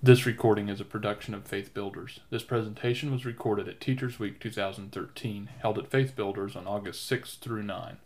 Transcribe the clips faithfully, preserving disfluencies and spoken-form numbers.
This recording is a production of Faith Builders. This presentation was recorded at Teachers Week two thousand thirteen, held at Faith Builders on August sixth through ninth.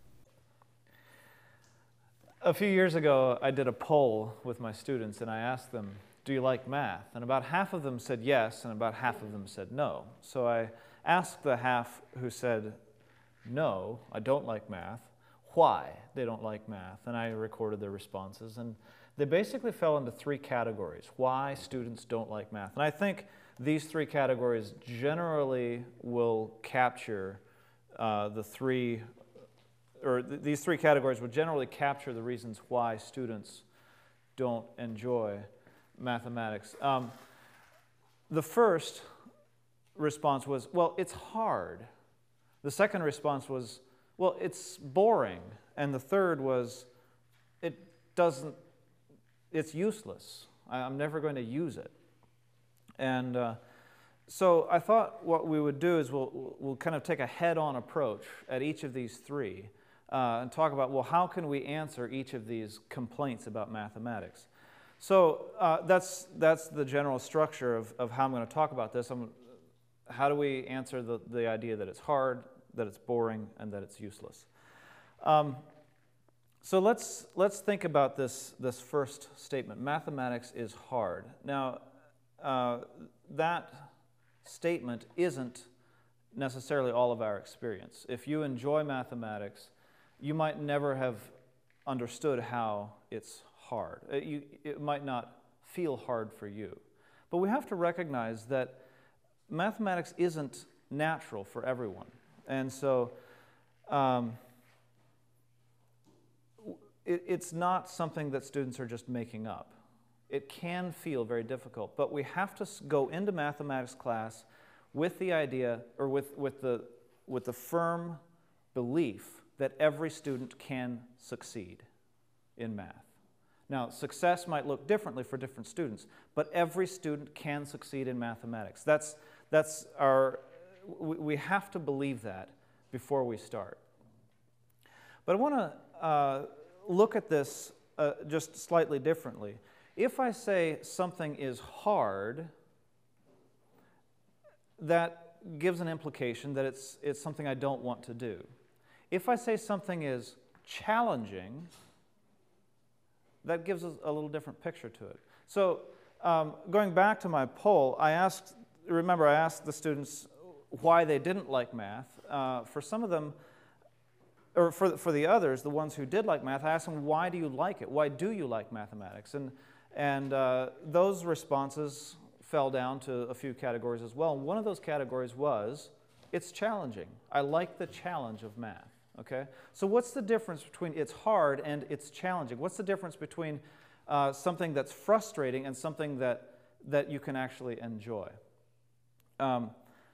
A few years ago, I did a poll with my students, and I asked them, do you like math? And about half of them said yes, and about half of them said no. So I asked the half who said, no, I don't like math, why they don't like math, and I recorded their responses. And they basically fell into three categories, why students don't like math. And I think these three categories generally will capture uh, the three, or th these three categories will generally capture the reasons why students don't enjoy mathematics. Um, the first response was, well, it's hard. The second response was, well, it's boring. And the third was, it doesn't, it's useless. I, I'm never going to use it. And uh, so I thought what we would do is we'll, we'll kind of take a head-on approach at each of these three uh, and talk about, well, how can we answer each of these complaints about mathematics? So uh, that's, that's the general structure of, of how I'm going to talk about this. I'm, how do we answer the, the idea that it's hard, that it's boring, and that it's useless? Um, so let's, let's think about this, this first statement. Mathematics is hard. Now, uh, that statement isn't necessarily all of our experience. If you enjoy mathematics, you might never have understood how it's hard. It, you, it might not feel hard for you. But we have to recognize that mathematics isn't natural for everyone. And so um, it, it's not something that students are just making up. It can feel very difficult, but we have to go into mathematics class with the idea, or with, with, the, with the firm belief that every student can succeed in math. Now, success might look differently for different students, but every student can succeed in mathematics. That's, that's our, we have to believe that before we start. But I want to uh, look at this uh, just slightly differently. If I say something is hard, that gives an implication that it's, it's something I don't want to do. If I say something is challenging, that gives us a little different picture to it. So um, going back to my poll, I asked, remember I asked the students why they didn't like math. Uh, for some of them, or for, for the others, the ones who did like math, I asked them, why do you like it? Why do you like mathematics? And, and uh, those responses fell down to a few categories as well. And one of those categories was, it's challenging. I like the challenge of math. Okay? So what's the difference between it's hard and it's challenging? What's the difference between uh, something that's frustrating and something that, that you can actually enjoy? Um,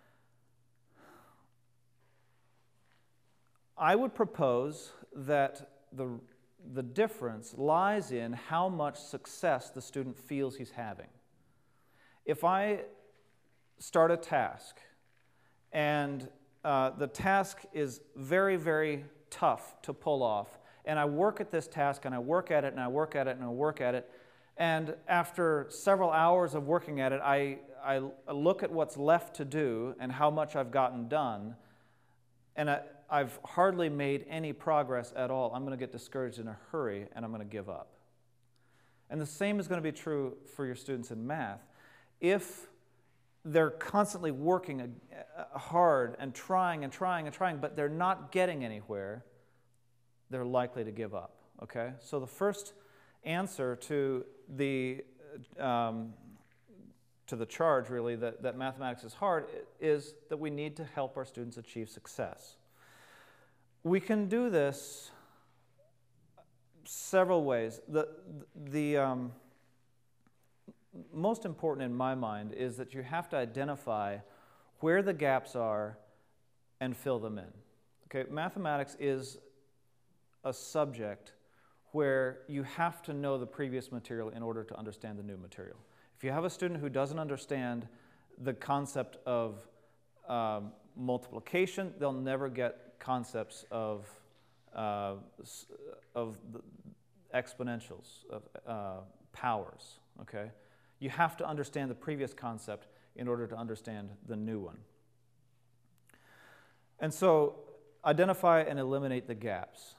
I would propose that the, the difference lies in how much success the student feels he's having. If I start a task and uh, the task is very, very tough to pull off, and I work at this task and I work at it and I work at it and I work at it, and after several hours of working at it, I, I look at what's left to do and how much I've gotten done, and I, I've hardly made any progress at all. I'm going to get discouraged in a hurry and I'm going to give up. And the same is going to be true for your students in math. If they're constantly working hard and trying and trying and trying, but they're not getting anywhere, they're likely to give up. Okay? So the first answer to the um, to the charge, really, that, that mathematics is hard, is that we need to help our students achieve success. We can do this several ways. The, the um, most important in my mind is that you have to identify where the gaps are and fill them in. Okay, mathematics is a subject where you have to know the previous material in order to understand the new material. If you have a student who doesn't understand the concept of um, multiplication, they'll never get concepts of, uh, of the exponentials, of uh, powers, okay? You have to understand the previous concept in order to understand the new one. And so, identify and eliminate the gaps.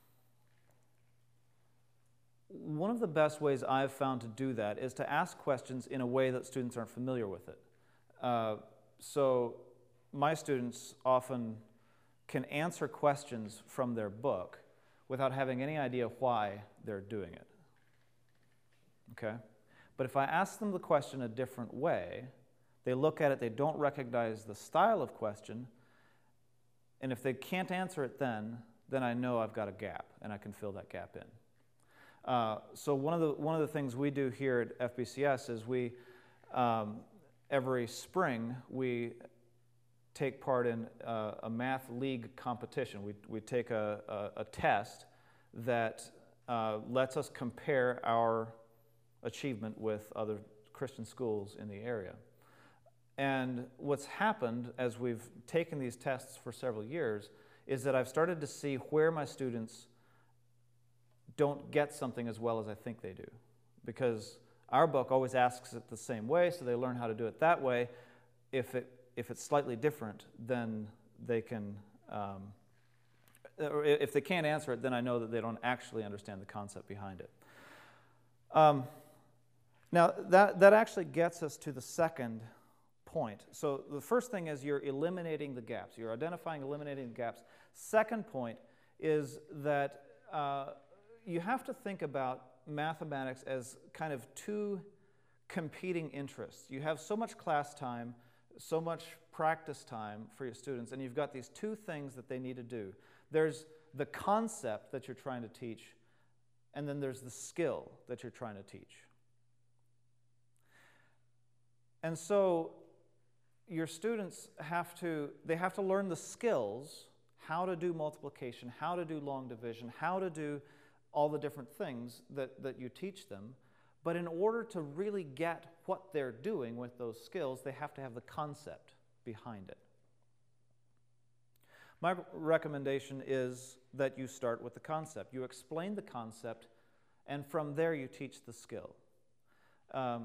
One of the best ways I've found to do that is to ask questions in a way that students aren't familiar with it. Uh, so my students often can answer questions from their book without having any idea why they're doing it. Okay? But if I ask them the question a different way, they look at it, they don't recognize the style of question, and if they can't answer it then, then I know I've got a gap, and I can fill that gap in. Uh, so one of the one of the things we do here at F B C S is we um, every spring we take part in uh, a math league competition. We we take a a, a test that uh, lets us compare our achievement with other Christian schools in the area. And what's happened as we've taken these tests for several years is that I've started to see where my students don't get something as well as I think they do. Because our book always asks it the same way, so they learn how to do it that way. If it if it's slightly different, then they can, um, or if they can't answer it, then I know that they don't actually understand the concept behind it. Um, now, that, that actually gets us to the second point. So the first thing is you're eliminating the gaps. You're identifying, eliminating the gaps. Second point is that uh, you have to think about mathematics as kind of two competing interests. You have so much class time, so much practice time for your students, and you've got these two things that they need to do. There's the concept that you're trying to teach, and then there's the skill that you're trying to teach. And so your students have to, they have to learn the skills, how to do multiplication, how to do long division, how to do all the different things that, that you teach them. But in order to really get what they're doing with those skills, they have to have the concept behind it. My recommendation is that you start with the concept. You explain the concept, and from there you teach the skill. Um,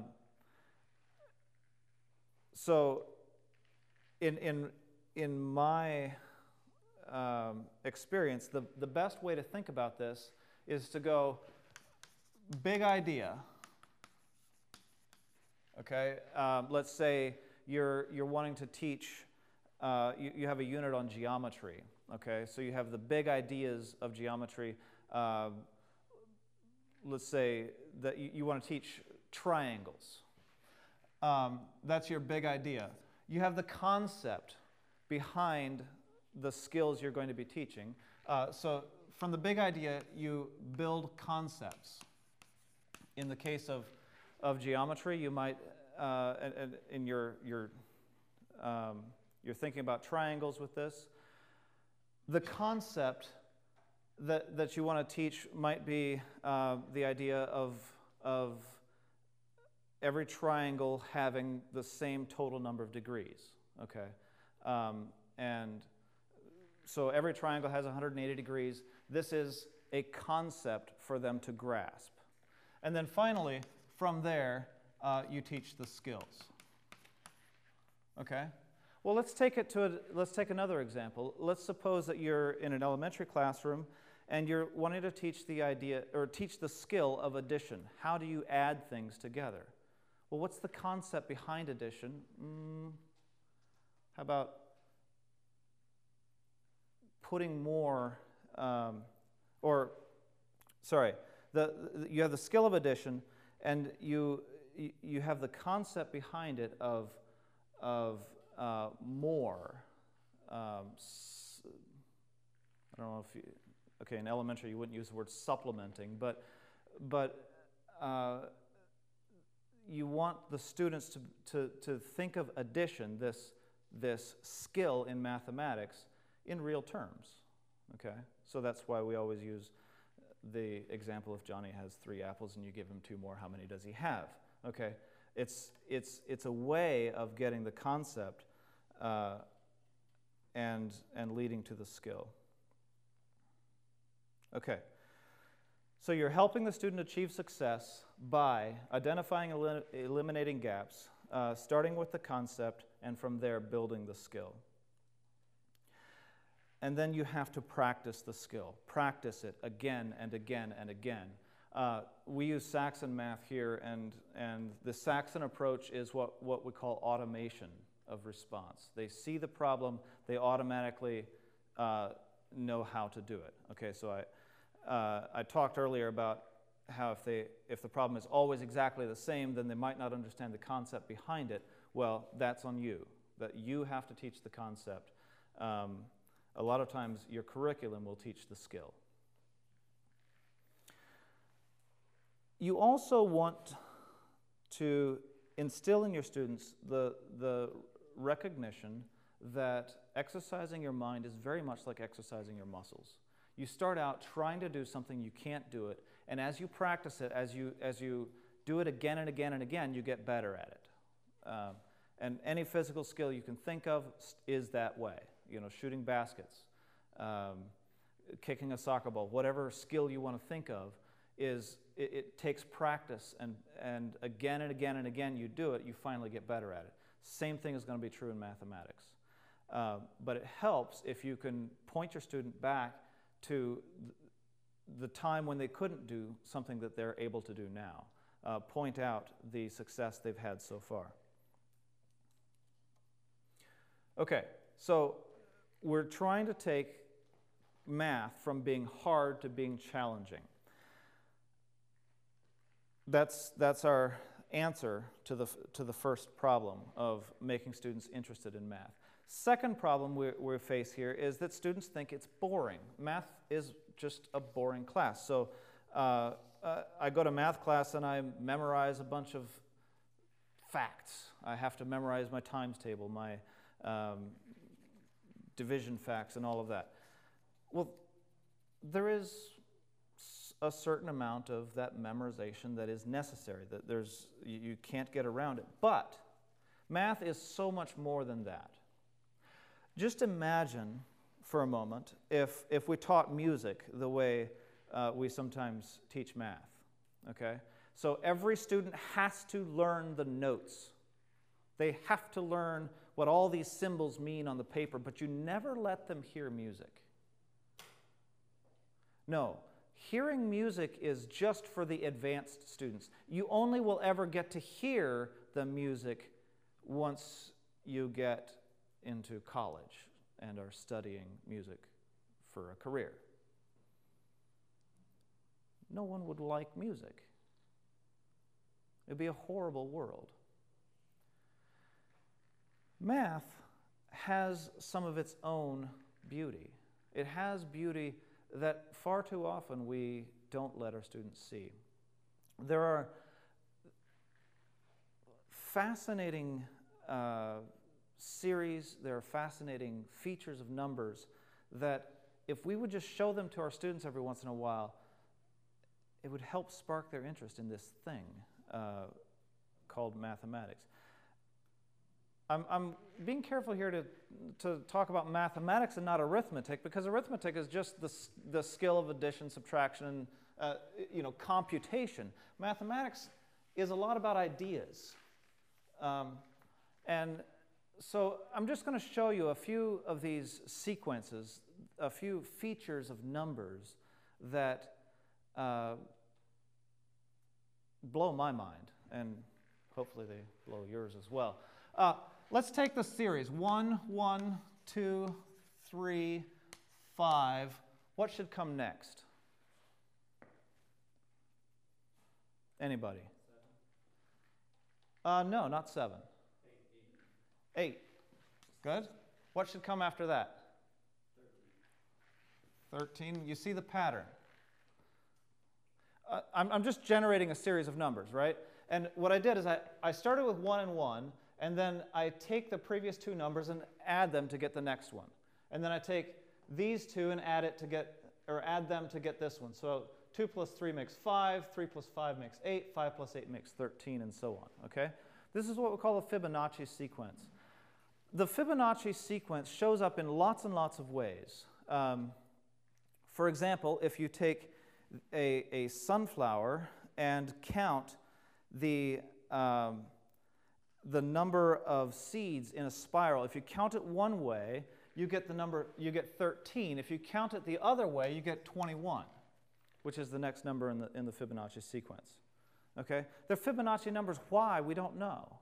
so in, in, in my um, experience, the, the best way to think about this is to go, big idea, okay? Um, let's say you're, you're wanting to teach, uh, you, you have a unit on geometry, okay? So you have the big ideas of geometry. Uh, let's say that you, you want to teach triangles. Um, that's your big idea. You have the concept behind the skills you're going to be teaching. Uh, so from the big idea, you build concepts. In the case of, of geometry, you might, uh, in your, your, um, you're thinking about triangles with this. The concept that, that you want to teach might be uh, the idea of, of every triangle having the same total number of degrees, okay? Um, and so every triangle has one hundred eighty degrees. This is a concept for them to grasp. And then finally, from there, uh, you teach the skills. Okay? Well, let's take it to a, let's take another example. Let's suppose that you're in an elementary classroom and you're wanting to teach the idea or teach the skill of addition. How do you add things together? Well, what's the concept behind addition? Mm, how about putting more, um, or, sorry, the, the, you have the skill of addition, and you, you have the concept behind it of, of uh, more. Um, I don't know if you, okay, in elementary you wouldn't use the word supplementing, but, but uh, you want the students to, to, to think of addition, this, this skill in mathematics, in real terms, okay? So that's why we always use the example if Johnny has three apples and you give him two more, how many does he have? Okay, it's, it's, it's a way of getting the concept uh, and, and leading to the skill. Okay, So you're helping the student achieve success by identifying and elim eliminating gaps, uh, starting with the concept, and from there building the skill. And then you have to practice the skill. Practice it again and again and again. Uh, we use Saxon math here, and, and the Saxon approach is what, what we call automation of response. They see the problem, they automatically uh, know how to do it. Okay, so I, uh, I talked earlier about how if, they, if the problem is always exactly the same, then they might not understand the concept behind it. Well, that's on you, that you have to teach the concept. Um, a lot of times your curriculum will teach the skill. You also want to instill in your students the, the recognition that exercising your mind is very much like exercising your muscles. You start out trying to do something, you can't do it, and as you practice it, as you, as you do it again and again and again, you get better at it. Um, and any physical skill you can think of is that way. You know, shooting baskets, um, kicking a soccer ball, whatever skill you want to think of, is it, it takes practice, and, and again and again and again you do it, you finally get better at it. Same thing is going to be true in mathematics. Uh, but it helps if you can point your student back to the time when they couldn't do something that they're able to do now. Uh, point out the success they've had so far. Okay, so we're trying to take math from being hard to being challenging. That's, that's our answer to the, to the first problem of making students interested in math. Second problem we, we face here is that students think it's boring. Math is just a boring class. So uh, uh, I go to math class and I memorize a bunch of facts. I have to memorize my times table, my um, division facts, and all of that. Well, there is a certain amount of that memorization that is necessary, that there's, you can't get around it. But math is so much more than that. Just imagine for a moment if, if we taught music the way uh, we sometimes teach math, okay? So every student has to learn the notes. They have to learn what all these symbols mean on the paper, but you never let them hear music. No, hearing music is just for the advanced students. You only will ever get to hear the music once you get into college and are studying music for a career. No one would like music. It would be a horrible world. Math has some of its own beauty. It has beauty that far too often we don't let our students see. There are fascinating uh, series, there are fascinating features of numbers that if we would just show them to our students every once in a while, it would help spark their interest in this thing uh, called mathematics. I'm, I'm being careful here to, to talk about mathematics and not arithmetic, because arithmetic is just the, the skill of addition, subtraction, uh, you know, computation. Mathematics is a lot about ideas. Um, and so I'm just going to show you a few of these sequences, a few features of numbers that uh, blow my mind, and hopefully they blow yours as well. Uh, let's take the series. One, one, two, three, five. What should come next? Anybody? Uh, no, not seven. Eight. Good. What should come after that? Thirteen. You see the pattern. Uh, I'm, I'm just generating a series of numbers, right? And what I did is I, I started with one and one, and then I take the previous two numbers and add them to get the next one. And then I take these two and add it to get, or add them to get this one. So two plus three makes five, three plus five makes eight, five plus eight makes thirteen, and so on, okay? This is what we call a Fibonacci sequence. The Fibonacci sequence shows up in lots and lots of ways. Um, for example, if you take a, a sunflower and count the, um, the number of seeds in a spiral. If you count it one way, you get the number, you get thirteen. If you count it the other way, you get twenty-one, which is the next number in the, in the Fibonacci sequence. Okay? They're Fibonacci numbers. Why? We don't know.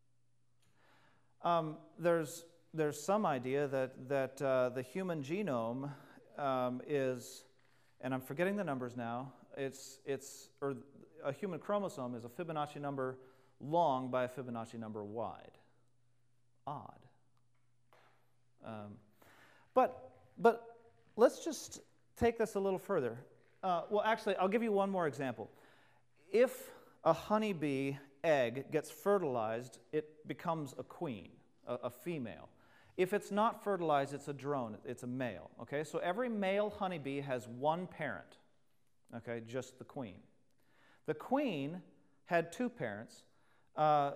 Um, there's, there's some idea that, that uh, the human genome um, is, and I'm forgetting the numbers now, it's, it's, or a human chromosome is a Fibonacci number long by a Fibonacci number wide. Odd. Um, but, but let's just take this a little further. Uh, well, actually, I'll give you one more example. If a honeybee egg gets fertilized, it becomes a queen, a, a female. If it's not fertilized, it's a drone, it's a male. Okay, so every male honeybee has one parent, okay, just the queen. The queen had two parents. Uh,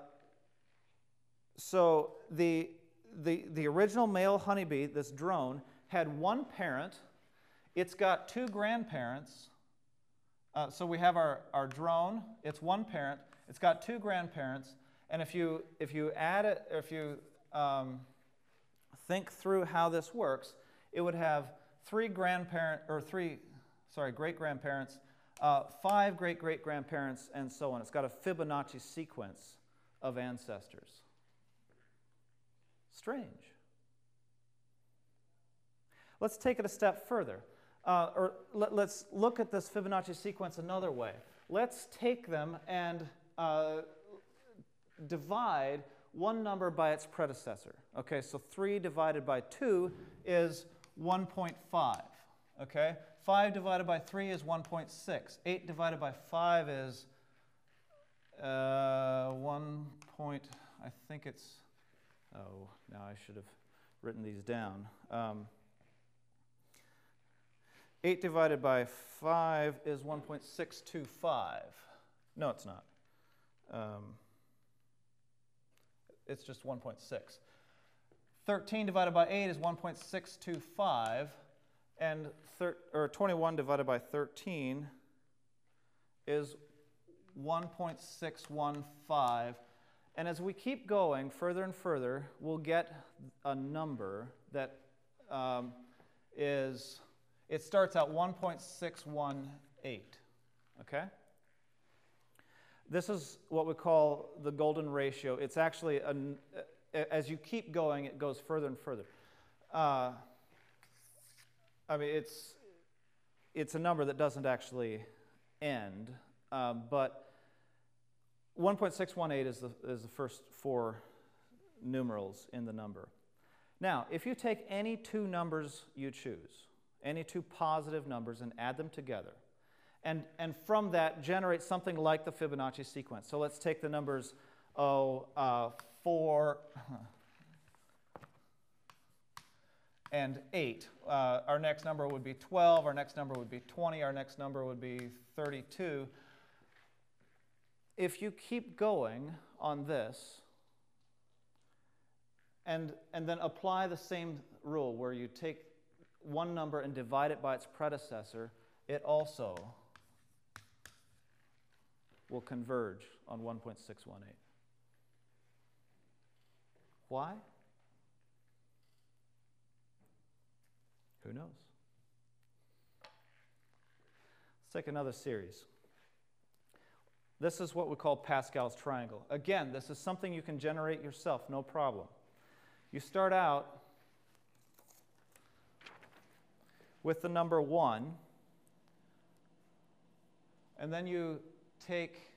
so the, the, the original male honeybee, this drone, had one parent. It's got two grandparents. Uh, so we have our, our drone. It's one parent. It's got two grandparents. And if you, if you add it, if you um, think through how this works, it would have three grandparent, or three, sorry, great-grandparents, uh, five great-great-grandparents, and so on. It's got a Fibonacci sequence of ancestors. Strange. Let's take it a step further. Uh, or let, let's look at this Fibonacci sequence another way. Let's take them and uh, divide one number by its predecessor. Okay, so three divided by two is one point five. Okay, five divided by three is one point six. eight divided by five is uh, one point, I think it's, oh, now I should have written these down. Um, eight divided by five is one point six two five. No, it's not. Um, it's just one point six. thirteen divided by eight is one point six two five, and thir or twenty-one divided by thirteen is one point six one five. And as we keep going further and further, we'll get a number that um, is... It starts at one point six one eight, okay? This is what we call the golden ratio. It's actually, a, as you keep going, it goes further and further. Uh, I mean, it's, it's a number that doesn't actually end, um, but one point six one eight is the, is the first four numerals in the number. Now, if you take any two numbers you choose, any two positive numbers, and add them together. And, and from that, generate something like the Fibonacci sequence. So let's take the numbers oh, uh, four and eight. Uh, our next number would be twelve. Our next number would be twenty. Our next number would be thirty-two. If you keep going on this, and, and then apply the same rule where you take one number and divide it by its predecessor, it also will converge on one point six one eight. Why? Who knows? Let's take another series. This is what we call Pascal's triangle. Again, this is something you can generate yourself, no problem. You start out with the number one, and then you take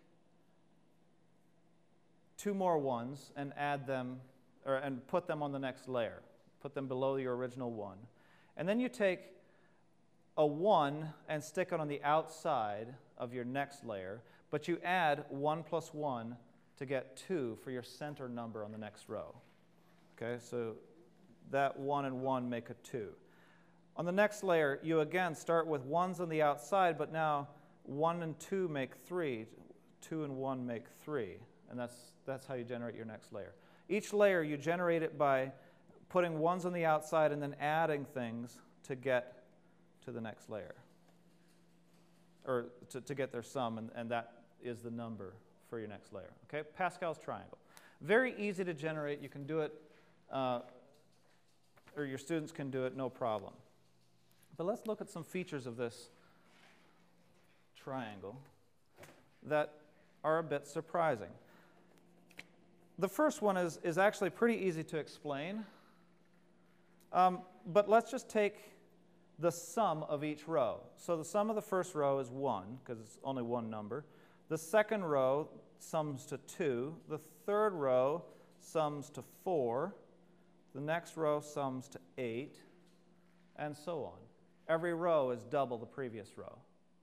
two more ones and add them, or and put them on the next layer. Put them below your original one. And then you take a one and stick it on the outside of your next layer, but you add one plus one to get two for your center number on the next row. Okay, so that one and one make a two. On the next layer, you again start with ones on the outside, but now one and two make three. Two and one make three. And that's, that's how you generate your next layer. Each layer, you generate it by putting ones on the outside and then adding things to get to the next layer. or to, to get their sum, and, and that is the number for your next layer. Okay, Pascal's triangle. Very easy to generate. You can do it, uh, or your students can do it, no problem. But let's look at some features of this triangle that are a bit surprising. The first one is, is actually pretty easy to explain. Um, but let's just take the sum of each row. So the sum of the first row is one, because it's only one number. The second row sums to two. The third row sums to four. The next row sums to eight, and so on. Every row is double the previous row.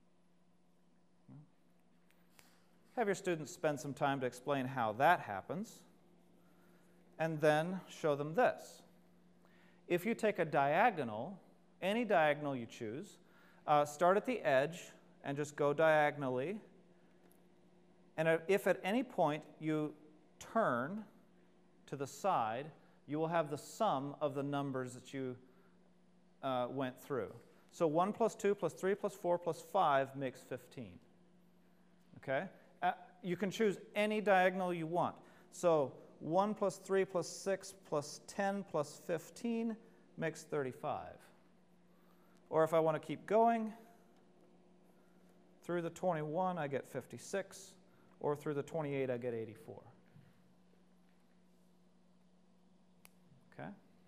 Have your students spend some time to explain how that happens, and then show them this. If you take a diagonal, any diagonal you choose, uh, start at the edge and just go diagonally, and if at any point you turn to the side, you will have the sum of the numbers that you uh, went through. So one plus two plus three plus four plus five makes fifteen. Okay? Uh, you can choose any diagonal you want. So one plus three plus six plus ten plus fifteen makes thirty-five. Or if I want to keep going, through the twenty-one I get fifty-six, or through the twenty-eight I get eighty-four. Okay?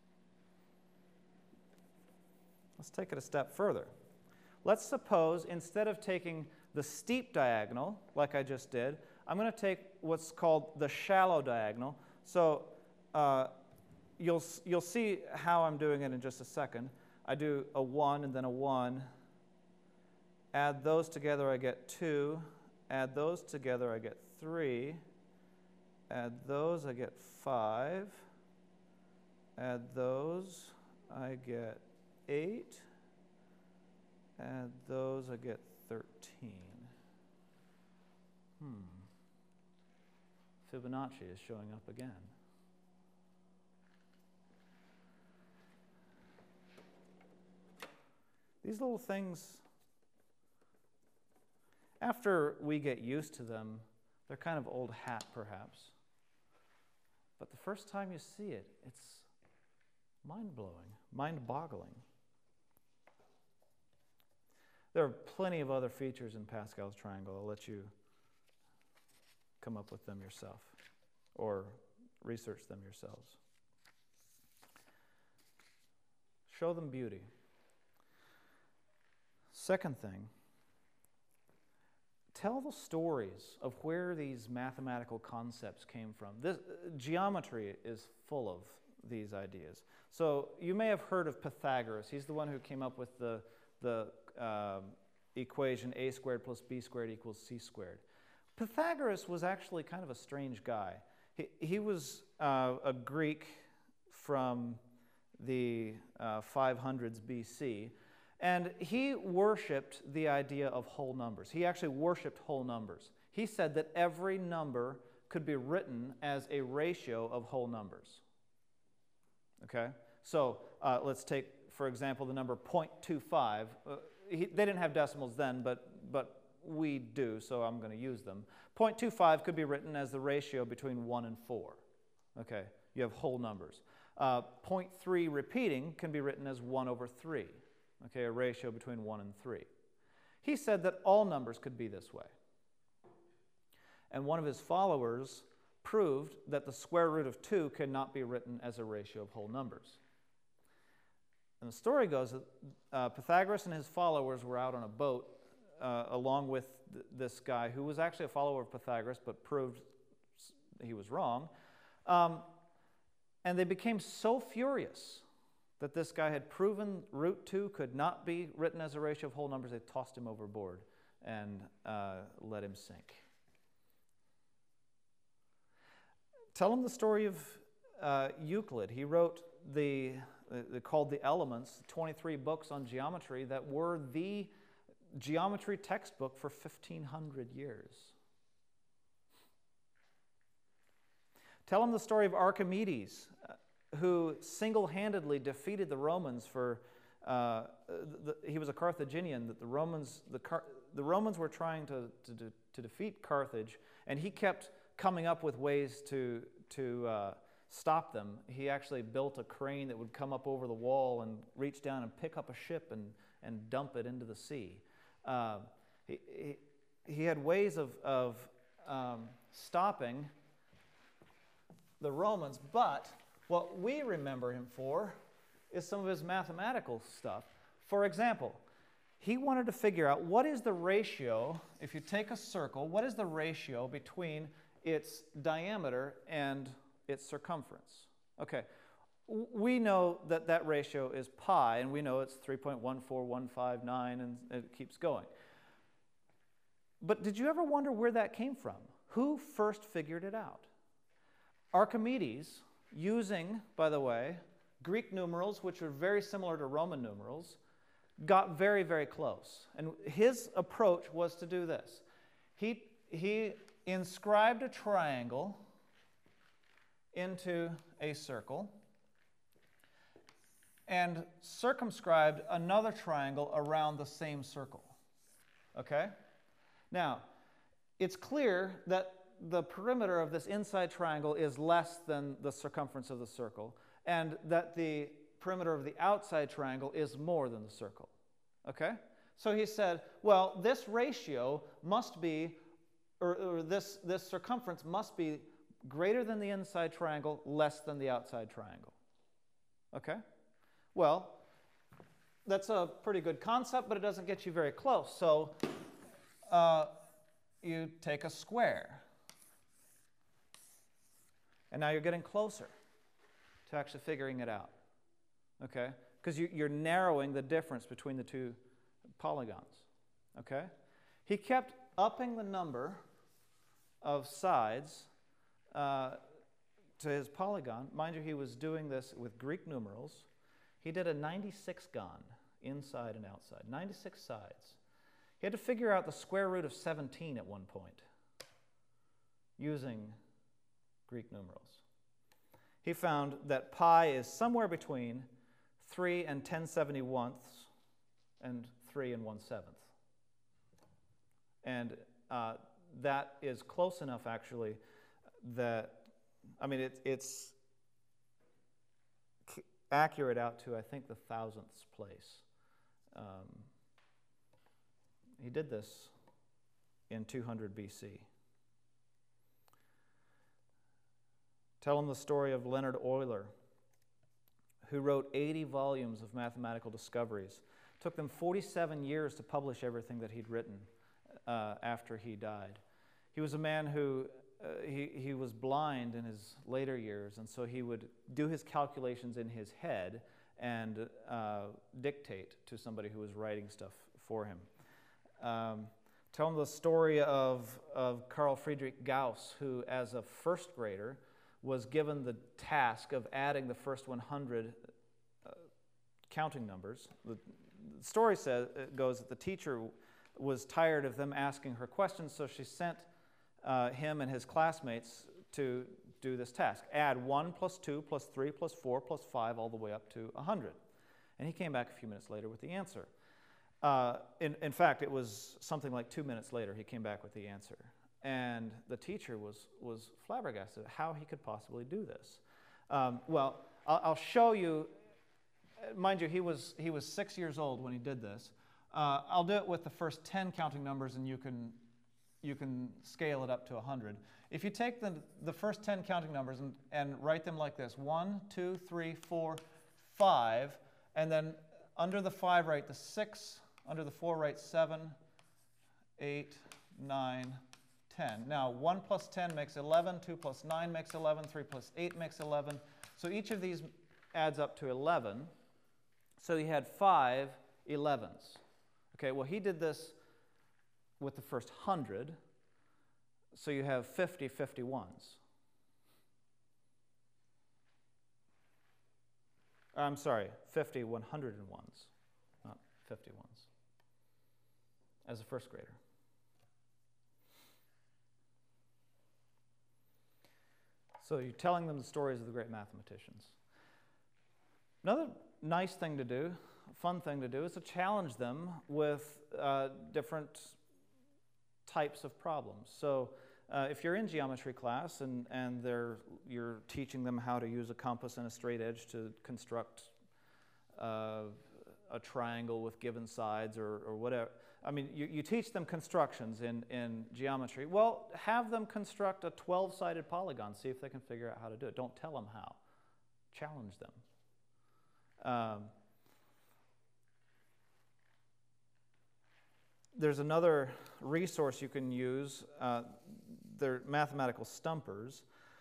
Let's take it a step further. Let's suppose instead of taking the steep diagonal, like I just did, I'm going to take what's called the shallow diagonal. So uh, you'll, you'll see how I'm doing it in just a second. I do a one and then a one. Add those together, I get two. Add those together, I get three. Add those, I get five. Add those, I get eight. Add those, I get thirteen. Hmm. Fibonacci is showing up again. These little things, after we get used to them, they're kind of old hat, perhaps. But the first time you see it, it's mind-blowing, mind-boggling. There are plenty of other features in Pascal's triangle. I'll let you come up with them yourself or research them yourselves. Show them beauty. Second thing, tell the stories of where these mathematical concepts came from. This, uh, geometry is full of these ideas. So you may have heard of Pythagoras. He's the one who came up with the, the uh, equation a squared plus b squared equals c squared. Pythagoras was actually kind of a strange guy. He, he was uh, a Greek from the uh, five hundreds B C, and he worshipped the idea of whole numbers. He actually worshipped whole numbers. He said that every number could be written as a ratio of whole numbers. Okay? So uh, let's take, for example, the number zero point two five. Uh, he, they didn't have decimals then, but, but we do, so I'm going to use them. zero point two five could be written as the ratio between one and four. Okay? You have whole numbers. Uh, zero point three repeating can be written as one over three. Okay, a ratio between one and three. He said that all numbers could be this way. And one of his followers proved that the square root of two cannot be written as a ratio of whole numbers. And the story goes that uh, Pythagoras and his followers were out on a boat uh, along with th this guy who was actually a follower of Pythagoras but proved he was wrong. Um, and they became so furious that this guy had proven root two could not be written as a ratio of whole numbers, they tossed him overboard and uh, let him sink. Tell him the story of uh, Euclid. He wrote the, uh, called the Elements, twenty-three books on geometry that were the geometry textbook for fifteen hundred years. Tell him the story of Archimedes, uh, who single-handedly defeated the Romans for, uh, the, he was a Carthaginian, that the Romans, the Car the Romans were trying to, to, to defeat Carthage, and he kept coming up with ways to, to uh, stop them. He actually built a crane that would come up over the wall and reach down and pick up a ship and, and dump it into the sea. Uh, he, he, he had ways of, of um, stopping the Romans, but what we remember him for is some of his mathematical stuff. For example, he wanted to figure out what is the ratio, if you take a circle, what is the ratio between its diameter and its circumference? Okay, we know that that ratio is pi, and we know it's three point one four one five nine, and it keeps going. But did you ever wonder where that came from? Who first figured it out? Archimedes, using, by the way, Greek numerals, which are very similar to Roman numerals, got very, very close. And his approach was to do this. He, he inscribed a triangle into a circle and circumscribed another triangle around the same circle. Okay? Now, it's clear that the perimeter of this inside triangle is less than the circumference of the circle, and that the perimeter of the outside triangle is more than the circle. Okay? So he said, well, this ratio must be, or, or this, this circumference must be greater than the inside triangle, less than the outside triangle. Okay? Well, that's a pretty good concept, but it doesn't get you very close. So uh, you take a square. And now you're getting closer to actually figuring it out. Okay? Because you, you're narrowing the difference between the two polygons. Okay? He kept upping the number of sides uh, to his polygon. Mind you, he was doing this with Greek numerals. He did a ninety-six gon, inside and outside. ninety-six sides. He had to figure out the square root of seventeen at one point using Greek numerals. He found that pi is somewhere between three and ten seventy-onths and three and one seventh. And uh, that is close enough, actually, that, I mean, it, it's accurate out to, I think, the thousandths place. Um, he did this in two hundred B C. Tell him the story of Leonard Euler, who wrote eighty volumes of mathematical discoveries. It took them forty-seven years to publish everything that he'd written uh, after he died. He was a man who, uh, he, he was blind in his later years, and so he would do his calculations in his head and uh, dictate to somebody who was writing stuff for him. Um, tell him the story of, of Carl Friedrich Gauss, who as a first grader was given the task of adding the first one hundred uh, counting numbers. The, the story says, it goes that the teacher was tired of them asking her questions, so she sent uh, him and his classmates to do this task. Add one plus two plus three plus four plus five all the way up to one hundred. And he came back a few minutes later with the answer. Uh, in, in fact, it was something like two minutes later he came back with the answer. And the teacher was, was flabbergasted at how he could possibly do this. Um, well, I'll, I'll show you, mind you, he was, he was six years old when he did this. Uh, I'll do it with the first ten counting numbers, and you can, you can scale it up to one hundred. If you take the, the first ten counting numbers and, and write them like this, one, two, three, four, five, and then under the five write the six, under the four write seven, eight, nine, ten. Now, one plus ten makes eleven, two plus nine makes eleven, three plus eight makes eleven. So each of these adds up to eleven. So he had five elevens. Okay, well, he did this with the first hundred. So you have fifty fifty-ones. I'm sorry, fifty one hundred and ones, not fifty ones, as a first grader. So you're telling them the stories of the great mathematicians. Another nice thing to do, a fun thing to do, is to challenge them with uh, different types of problems. So uh, if you're in geometry class and, and they're, you're teaching them how to use a compass and a straight edge to construct uh, a triangle with given sides or, or whatever. I mean, you, you teach them constructions in, in geometry. Well, have them construct a twelve-sided polygon. See if they can figure out how to do it. Don't tell them how. Challenge them. Um, there's another resource you can use. Uh, they're mathematical stumpers.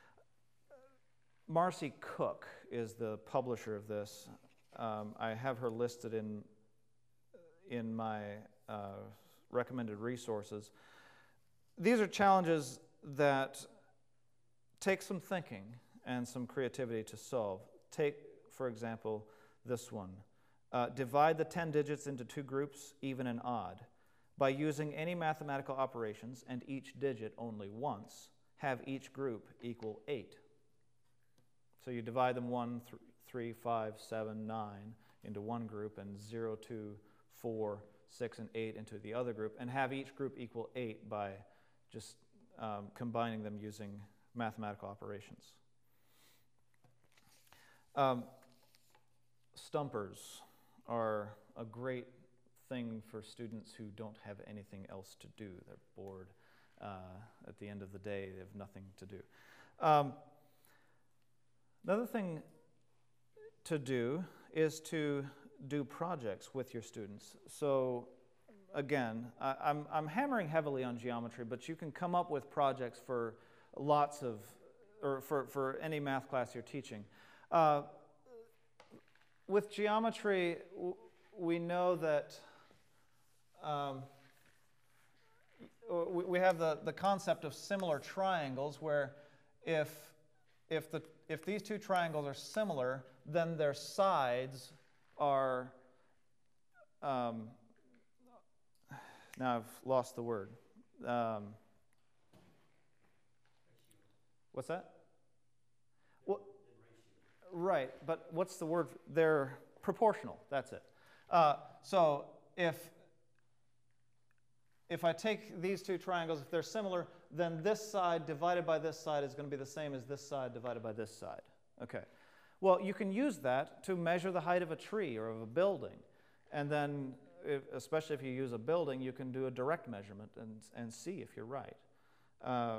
Marcy Cook is the publisher of this. Um, I have her listed in, in my uh, recommended resources. These are challenges that take some thinking and some creativity to solve. Take, for example, this one. Uh, divide the ten digits into two groups, even and odd. By using any mathematical operations and each digit only once, have each group equal eight. So you divide them one, th three, five, seven, nine into one group and zero, two, four, six, and eight into the other group, and have each group equal eight by just um, combining them using mathematical operations. Um, stumpers are a great thing for students who don't have anything else to do. They're bored. Uh, at the end of the day, they have nothing to do. Um, another thing to do is to do projects with your students. So again, I, I'm, I'm hammering heavily on geometry, but you can come up with projects for lots of, or for, for any math class you're teaching. Uh, with geometry, w we know that um, we, we have the, the concept of similar triangles, where if If, the, if these two triangles are similar, then their sides are, um, now I've lost the word. Um, what's that? Well, right, but what's the word? They're proportional, that's it. Uh, so if, if I take these two triangles, if they're similar, then this side divided by this side is going to be the same as this side divided by this side. Okay. Well, you can use that to measure the height of a tree or of a building. And then, if, especially if you use a building, you can do a direct measurement and, and see if you're right. Uh,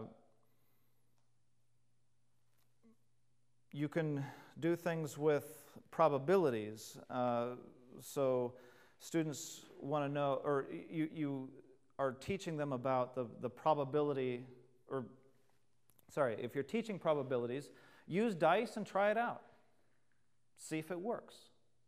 you can do things with probabilities. Uh, so students want to know, or you, you are teaching them about the, the probability, or sorry, if you're teaching probabilities, use dice and try it out. See if it works.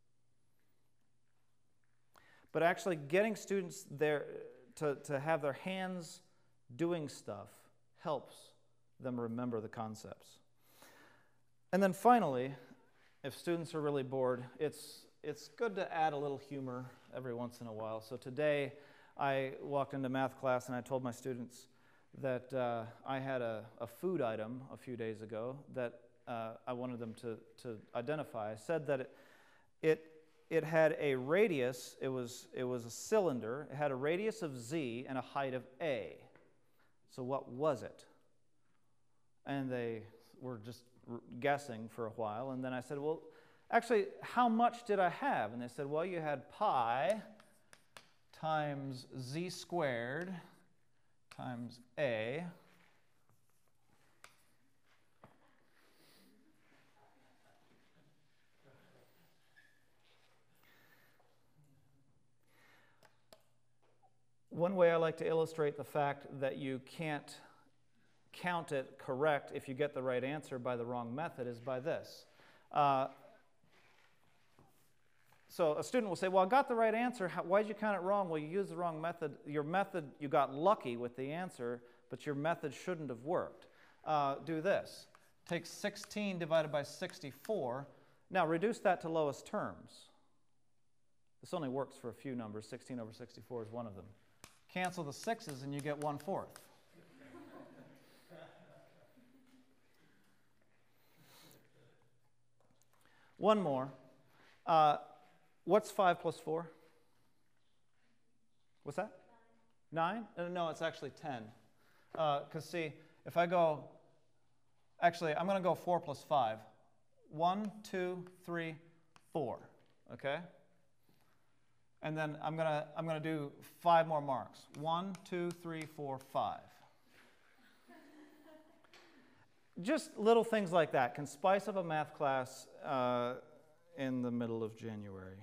But actually getting students there to, to have their hands doing stuff helps them remember the concepts. And then finally, if students are really bored, it's, it's good to add a little humor every once in a while. So today, I walked into math class and I told my students that uh, I had a, a food item a few days ago that uh, I wanted them to, to identify. I said that it, it, it had a radius, it was, it was a cylinder, it had a radius of z and a height of a. So what was it? And they were just guessing for a while, and then I said, well, actually, how much did I have? And they said, well, you had pi times z squared times a One way I like to illustrate the fact that you can't count it correct if you get the right answer by the wrong method is by this. Uh, So a student will say, well, I got the right answer. Why did you count it wrong? Well, you used the wrong method. Your method, you got lucky with the answer, but your method shouldn't have worked. Uh, do this. Take sixteen divided by sixty-four. Now reduce that to lowest terms. This only works for a few numbers. sixteen over sixty-four is one of them. Cancel the sixes and you get one-fourth. One more. Uh, What's five plus four? What's that? Nine? Uh, No, it's actually ten. Because see, if I go, actually, I'm going to go four plus five. One, two, three, four. Okay? And then I'm going to I'm going to do five more marks. One, two, three, four, five. Just little things like that can spice up a math class uh, in the middle of January.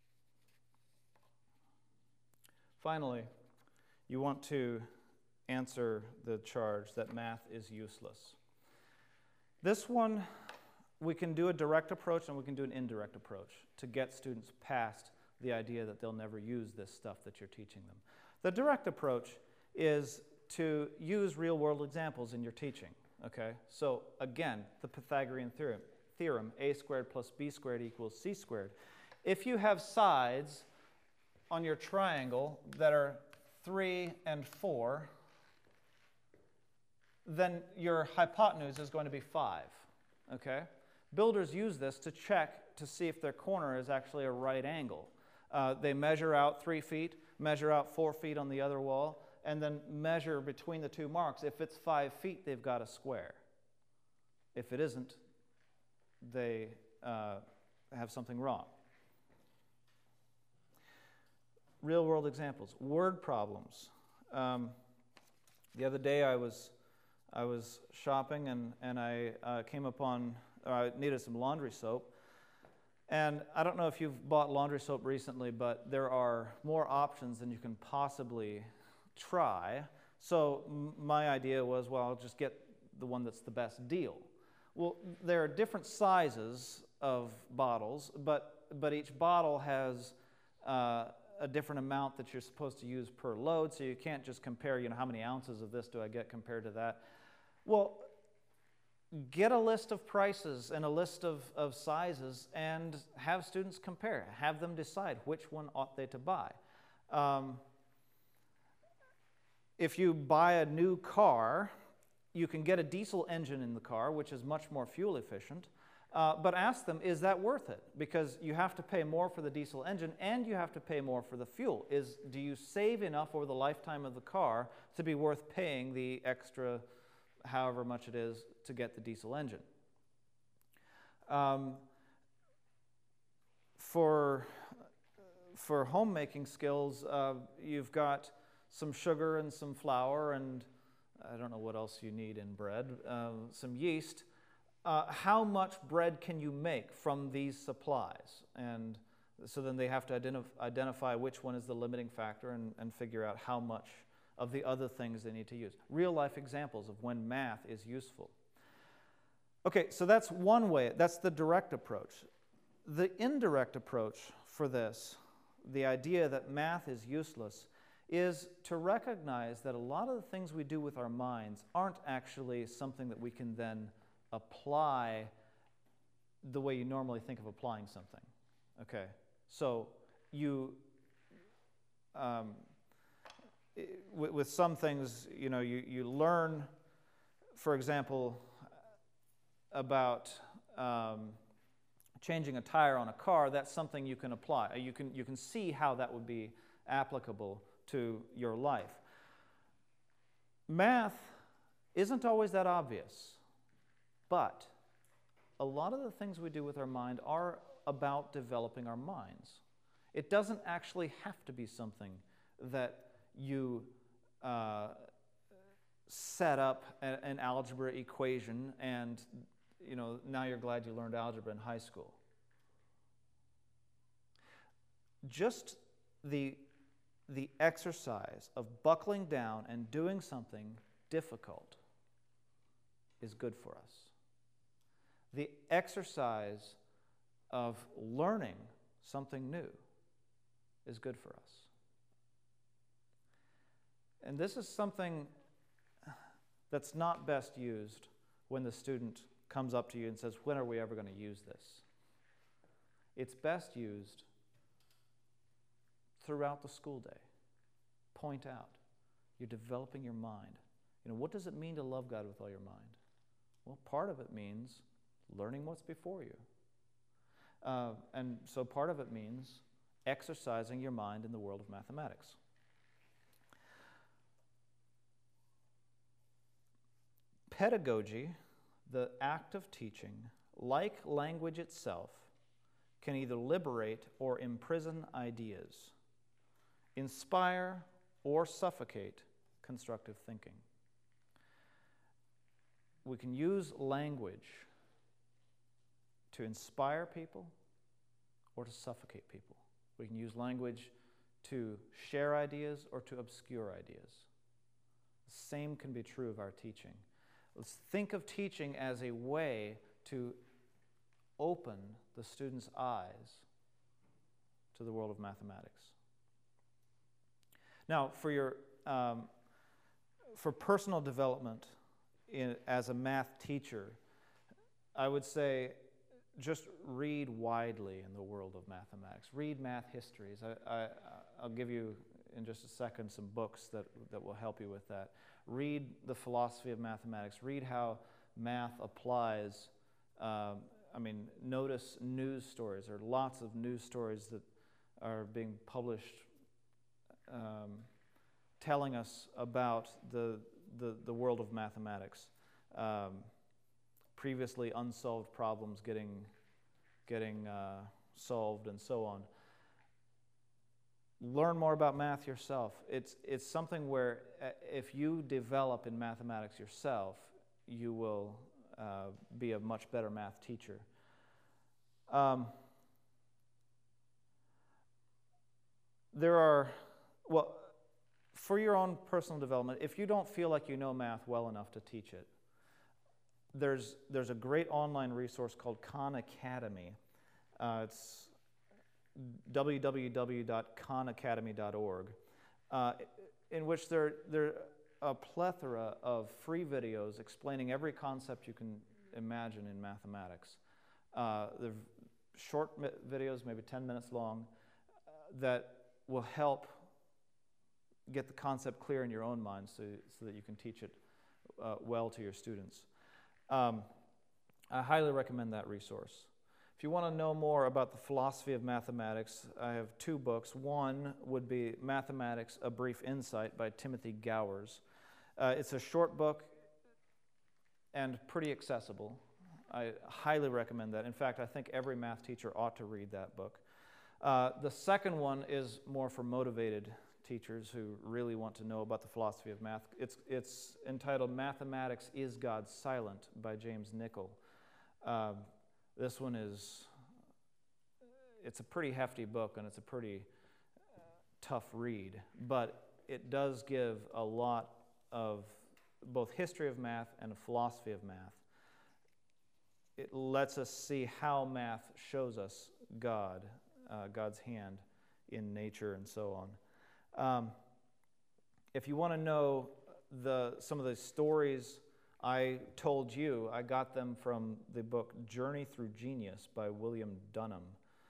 Finally, you want to answer the charge that math is useless. This one, we can do a direct approach and we can do an indirect approach to get students past the idea that they'll never use this stuff that you're teaching them. The direct approach is to use real-world examples in your teaching. Okay, so again, the Pythagorean theorem, theorem, a squared plus b squared equals c squared. If you have sides on your triangle that are three and four, then your hypotenuse is going to be five. Okay, builders use this to check to see if their corner is actually a right angle. Uh, they measure out three feet, measure out four feet on the other wall, and then measure between the two marks. If it's five feet, they've got a square. If it isn't, they uh, have something wrong. Real-world examples. Word problems. Um, the other day I was I was shopping and, and I uh, came upon, or I needed some laundry soap. And I don't know if you've bought laundry soap recently, but there are more options than you can possibly try. So m- my idea was, well, I'll just get the one that's the best deal. Well, there are different sizes of bottles, but but each bottle has uh, a different amount that you're supposed to use per load, so you can't just compare, you know, how many ounces of this do I get compared to that. Well, get a list of prices and a list of, of sizes and have students compare. Have them decide which one ought they to buy. Um, If you buy a new car, you can get a diesel engine in the car, which is much more fuel efficient. Uh, but ask them, is that worth it? Because you have to pay more for the diesel engine and you have to pay more for the fuel. Is, do you save enough over the lifetime of the car to be worth paying the extra, however much it is, to get the diesel engine? Um, for, for homemaking skills, uh, you've got some sugar and some flour and I don't know what else you need in bread, uh, some yeast. Uh, how much bread can you make from these supplies? And so then they have to identif- identify which one is the limiting factor and, and figure out how much of the other things they need to use. Real life examples of when math is useful. Okay, so that's one way. That's the direct approach. The indirect approach for this, the idea that math is useless, is to recognize that a lot of the things we do with our minds aren't actually something that we can then apply the way you normally think of applying something. Okay, so you, um, with, with some things, you know, you, you learn, for example, about um, changing a tire on a car. That's something you can apply. You can, you can see how that would be applicable to your life. Math isn't always that obvious, but a lot of the things we do with our mind are about developing our minds. It doesn't actually have to be something that you uh, set up a, an algebra equation and, you know, now you're glad you learned algebra in high school. Just the the exercise of buckling down and doing something difficult is good for us. The exercise of learning something new is good for us. And this is something that's not best used when the student comes up to you and says, when are we ever going to use this? It's best used throughout the school day. Point out, you're developing your mind. You know, what does it mean to love God with all your mind? Well, part of it means learning what's before you. Uh, and so part of it means exercising your mind in the world of mathematics. pedagogy, the act of teaching, like language itself, can either liberate or imprison ideas, inspire or suffocate constructive thinking. We can use language to inspire people or to suffocate people. We can use language to share ideas or to obscure ideas. The same can be true of our teaching. Let's think of teaching as a way to open the student's eyes to the world of mathematics. Now, for your um, for personal development in, as a math teacher, I would say just read widely in the world of mathematics. Read math histories. I, I, I'll give you in just a second some books that, that will help you with that. Read the philosophy of mathematics. Read how math applies. Um, I mean, notice news stories. There are lots of news stories that are being published um, telling us about the, the, the world of mathematics. Um, previously unsolved problems getting, getting uh, solved and so on. Learn more about math yourself. It's, it's something where if you develop in mathematics yourself, you will uh, be a much better math teacher. Um, there are, well, for your own personal development, if you don't feel like you know math well enough to teach it, There's, there's a great online resource called Khan Academy. Uh, it's w w w dot khan academy dot org, uh, in which there, there are a plethora of free videos explaining every concept you can imagine in mathematics. Uh, they're short videos, maybe ten minutes long, uh, that will help get the concept clear in your own mind so, so that you can teach it uh, well to your students. Um, I highly recommend that resource. If you want to know more about the philosophy of mathematics, I have two books. One would be Mathematics, A Brief Insight by Timothy Gowers. Uh, it's a short book and pretty accessible. I highly recommend that. In fact, I think every math teacher ought to read that book. Uh, the second one is more for motivated teachers who really want to know about the philosophy of math. It's, it's entitled Mathematics, Is God Silent? By James Nichol. Uh, this one is, it's a pretty hefty book and it's a pretty uh, tough read, but it does give a lot of both history of math and a philosophy of math. It lets us see how math shows us God, uh, God's hand in nature and so on. Um, if you want to know the, some of the stories I told you, I got them from the book Journey Through Genius by William Dunham.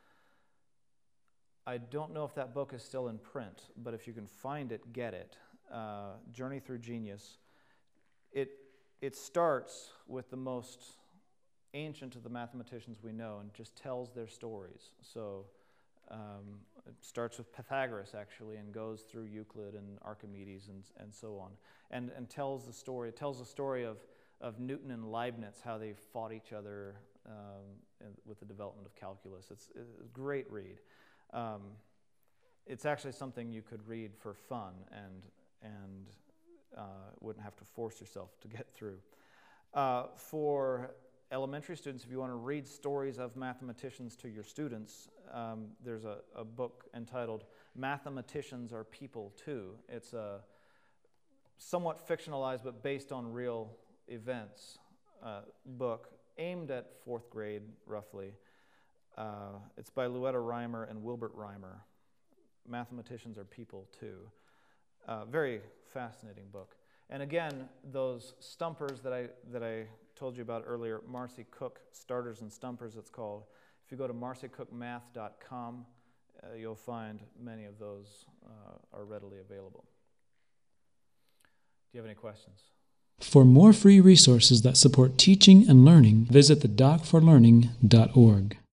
I don't know if that book is still in print, but if you can find it, get it. Uh, Journey Through Genius. It, it starts with the most ancient of the mathematicians we know and just tells their stories. So Um, it starts with Pythagoras, actually, and goes through Euclid and Archimedes and, and so on, and, and tells the story. It tells the story of, of Newton and Leibniz, how they fought each other um, in, with the development of calculus. It's, it's a great read. Um, it's actually something you could read for fun and, and uh, wouldn't have to force yourself to get through. Uh, for elementary students, if you want to read stories of mathematicians to your students, um, there's a, a book entitled Mathematicians Are People Too. It's a somewhat fictionalized but based on real events uh, book aimed at fourth grade, roughly. Uh, it's by Louetta Reimer and Wilbert Reimer. Mathematicians Are People Too. Uh, very fascinating book. And again, those stumpers that I that I told you about earlier, Marcy Cook Starters and Stumpers, it's called. If you go to marcy cook math dot com, uh, you'll find many of those uh, are readily available. Do you have any questions? For more free resources that support teaching and learning, visit the doc for learning dot org.